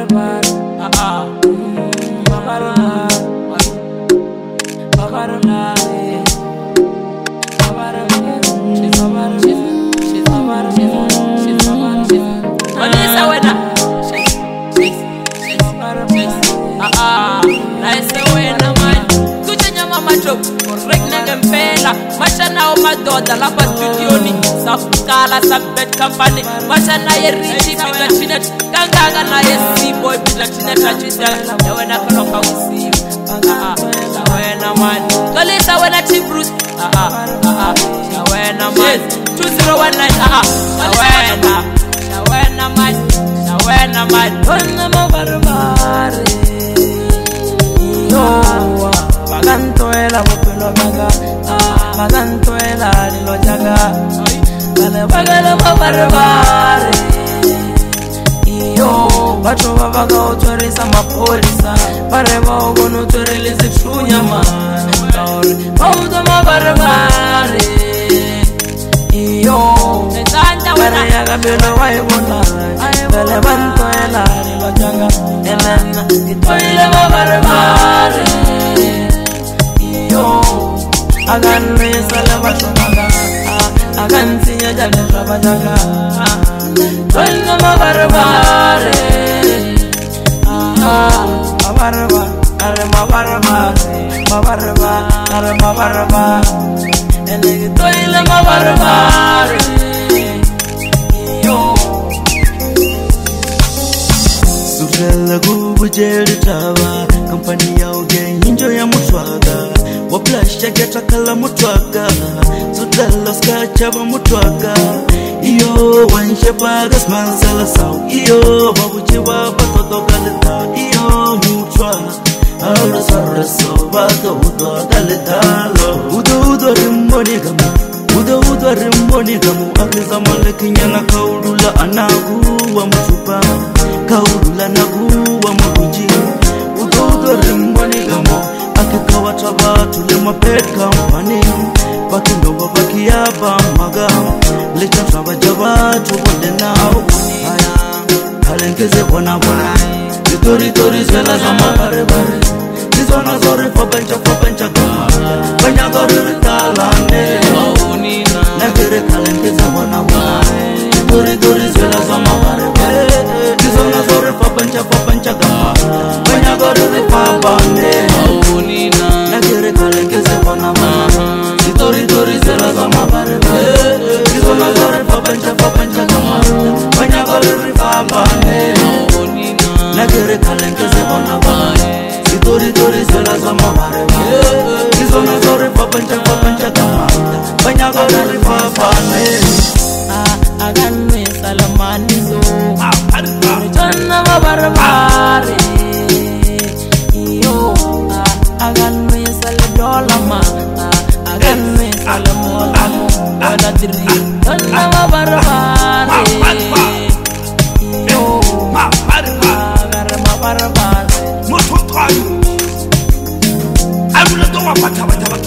Mashana madoda lapha studioni sakukala sabet company mashana yerichi fika china kanganga na yesiboy bila china tachita wena kolonga usiku wena man kalisa wena Bruce wena man 2019 wena man wena mabarmare yo bagantoela bopelo baga bagantoela lilo jaga bale bagala mabarabare iyo bato babaga otorisa mapolisa bareba ogono toreleze trunya man baudo mabarabare iyo bare yaga belo waibona bale bantoela lilo jaga elena itoile mabarabare iyo agan resala batonaga agan sinya jale rabajaga tolna mabarbare mabarba are mabarba elege toile mabarbare yo sugala gubujeri tava company yauge injo ya mutwaga waplasha geta kala mutwaga sudala skachaba mutwaga iyo wanshe pagas manzala saw iyo babuchi baba todo galeta iyo mutwa aura sarso baga udo galetalo udo rimboni gamu akiza malekinya na kaulula anagu wa mtupa kaulula nagu wa muji udo rimboni gamu akikawa tabatu le mapet company bakindo bakiaba maga leta trabajaba to wonde now kalenkeze bona tori zela zama bare zona zore fobencha kama banya gore talane nakere kalenkeze bona tori zela zama bare zona zore fobencha kama banya gore pabane nakere kalenkeze bona tori zela zama bare zona zore fobencha kama banya gore pabane nakere kalenkeze bona tori zela zama bare zona zore fobencha kama banya gore pabane agan me salamani zo tonna mabarbare yo agan me saladolama agan me salamola wala diri tonna mabarbare yo mabarbare moto trayo amuna do wapata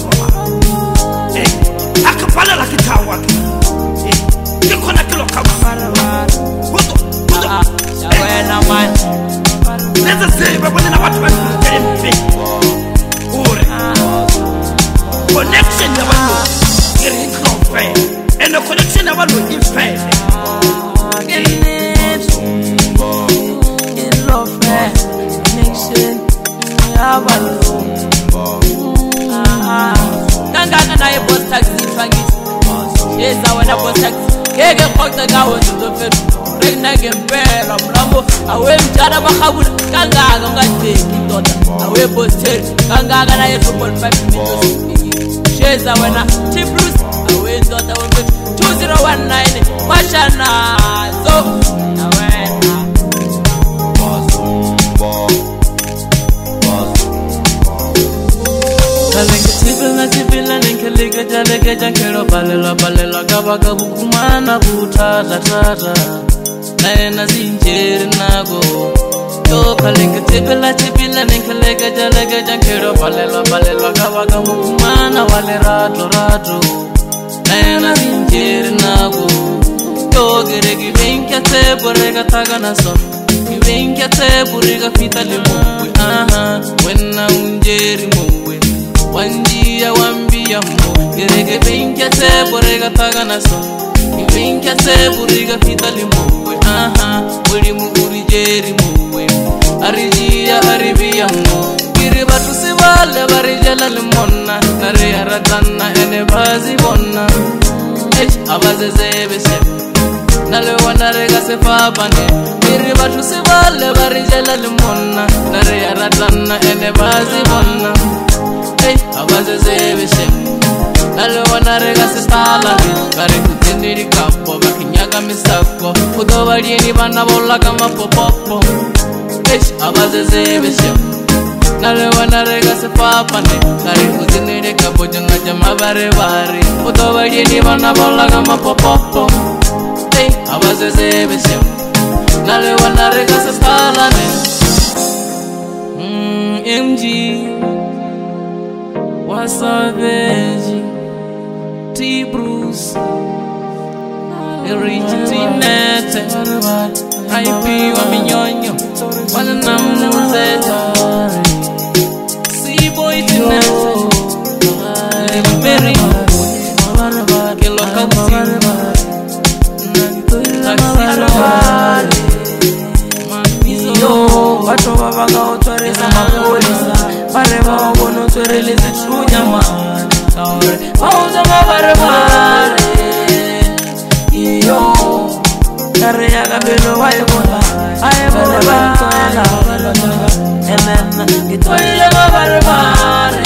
akapala la kitawa yekona kilo kama buto wena man neza sebe bona watu wa tempe ure connection ya watu iri nkofre and the connection ya watu ife in love connection ya watu kanga na ye boss taxi fangis yeza wena boss taxi kege khokta gawo zofet regna gempela mlambo awe mjana bakhabula kanga ngateki ndoda awe boss tel kanga na ye football 5 minutes yeza wena Bruce awe ndoda wefet 2019 mashana so awena Tipila ninkelika jaleke jankero balela gabaga bukumana butata naena zinjeri nago yo kaleke tipila ninkelika jaleke jankero balela gabaga bukumana wale rato naena zinjeri nago yo geregi benka te borega tagana son Iwenkia te buriga fita le mowe Wena unjeri mowe Wanjia wambia mo Irege benkia te buriga tagana so Iwenkia te buriga fita le mowe Wili muuri jeri mowe Arijia aribia mo Kiri batu sivale barijala le monna Nare aratana ene bazi bonna Abaze zebe sebe Nale wana rega se fabane Kiri batu sivale barijala le monna Nare aratana ene bazi bonna Abaze zebe sebe Nale wana rega se stalane Kari kutindiri kapo Bakinyaga misako Kudo barieni bana bola kama popopo Abaze zebe sebe Nale wana rega se papane Kari kuzinire kapo Junga jama bare bare Kudo barieni bana bola kama popopo Abaze zebe sebe Nale wana rega se stalane MG Wasavage T Bruce Rich Tinete IP wa minyonyo Wana namuzeta C-Boy Tinete Liberi Kilo Kanti Watu wabaga utwareza mapolisa Bareba wagono utwareleze chunyama Wauza mabarabare Iyo Kare ya gabelo waibona Aibona barabara Enena Gitoile mabarabare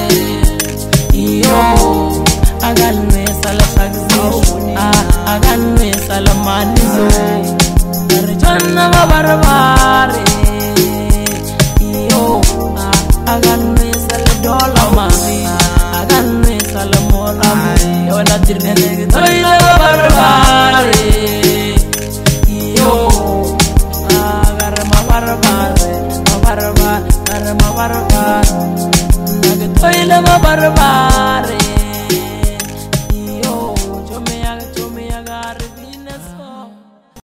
Iyo Agalme sala shagzi Agalme sala manizo Chana mabarabare Iyo Agalme sala dolama Agalme sala molama Yo na dirne Gitoile mabarabare Iyo Agarre mabarabare Mabarabare Agarre mabarabare Gitoile mabarabare